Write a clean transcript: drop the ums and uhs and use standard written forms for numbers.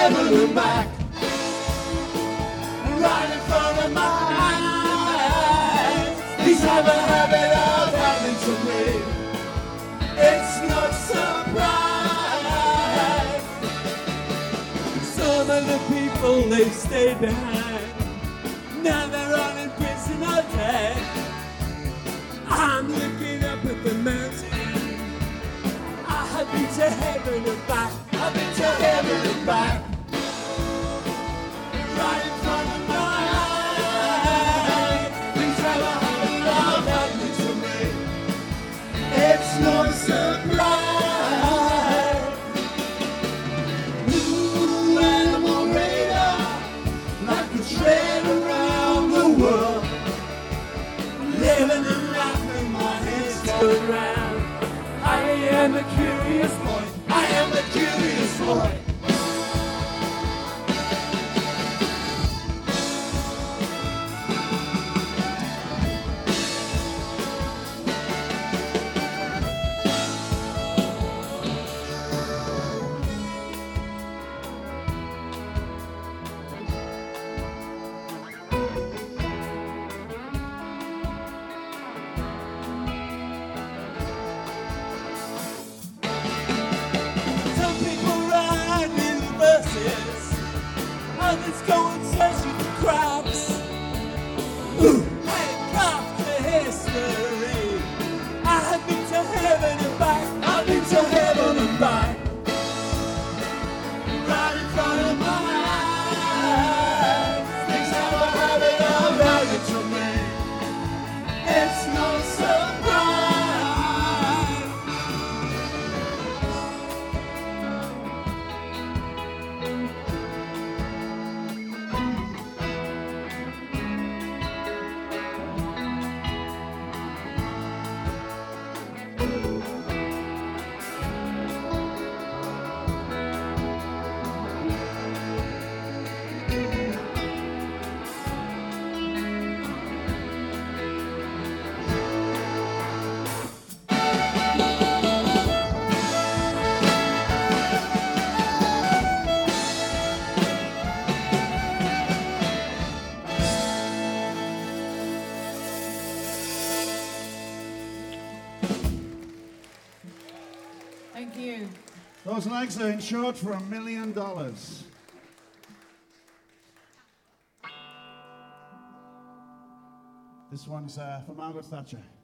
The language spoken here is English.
heaven and back, right in front of my eyes. These have a habit of happening to me. It's no surprise. Some of the people, they stayed behind. Now they're all in prison or dead. I'm looking up at the mountain. I've been to heaven and back. I've been to heaven and back. Right in front of my eyes. Things have a habit of happening to me. It's no surprise. Ooh, animal radar, like a train around the world. Living and laughing, my head's going round. I am a curious boy. I am a curious boy. Others go and searching for crabs. Handcuffed to history. I have been to heaven and back. I've been to heaven and back. Right in front of my eyes. Things have a habit of happening to me. It's no surprise. Thank you. Those legs are insured for $1 million. This one's for Margaret Thatcher.